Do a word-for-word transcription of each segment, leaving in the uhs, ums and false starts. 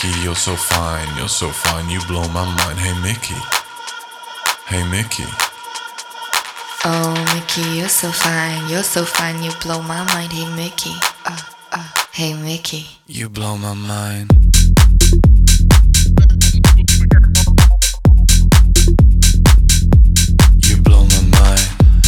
Mickey, you're so fine, you're so fine, you blow my mind. Hey Mickey, hey Mickey. Oh Mickey, you're so fine, you're so fine, you blow my mind. Hey Mickey, uh, uh, hey Mickey. You blow my mind. You blow my mind.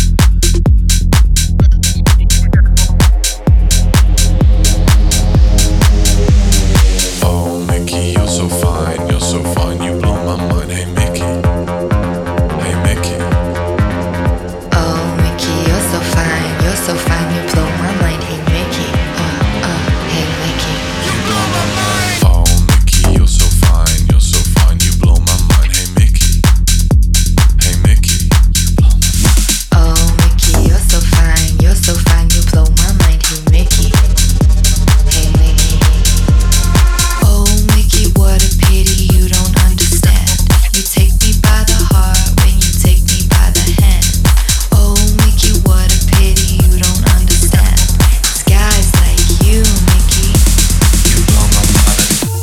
Oh Mickey, you're so fine, you're so fine, you blow my mind. Hey Mickey, hey Mickey. Oh Mickey, you're so fine, you're so fine, you blow my mind. Hey Mickey, uh, uh, hey Mickey. You blow my mind. Oh Mickey, you're so fine, you're so fine, you blow my mind. Hey Mickey, hey Mickey. You blow my mind. Oh Mickey, you're so fine, you're so fine, you blow my mind. Hey Mickey, hey Mickey. Oh Mickey, what a pity you don't understand. You take me by the heart when you take me by the hand. Oh Mickey, what a pity you don't understand. It's guys like you, Mickey. You blow my mind.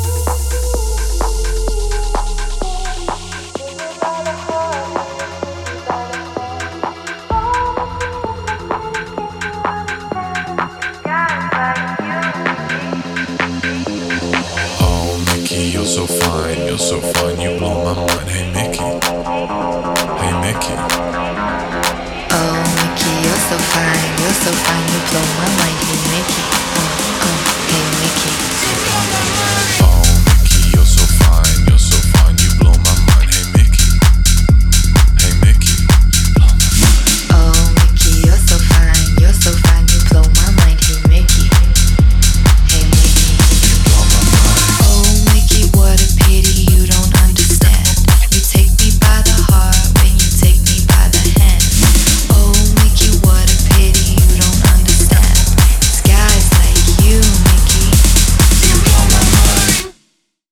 Oh Mickey, you're so fine, you're so fine, you blow my mind. Hey Mickey, hey Mickey. Oh Mickey, you're so fine, you're so fine, you blow my mind. Hey Mickey.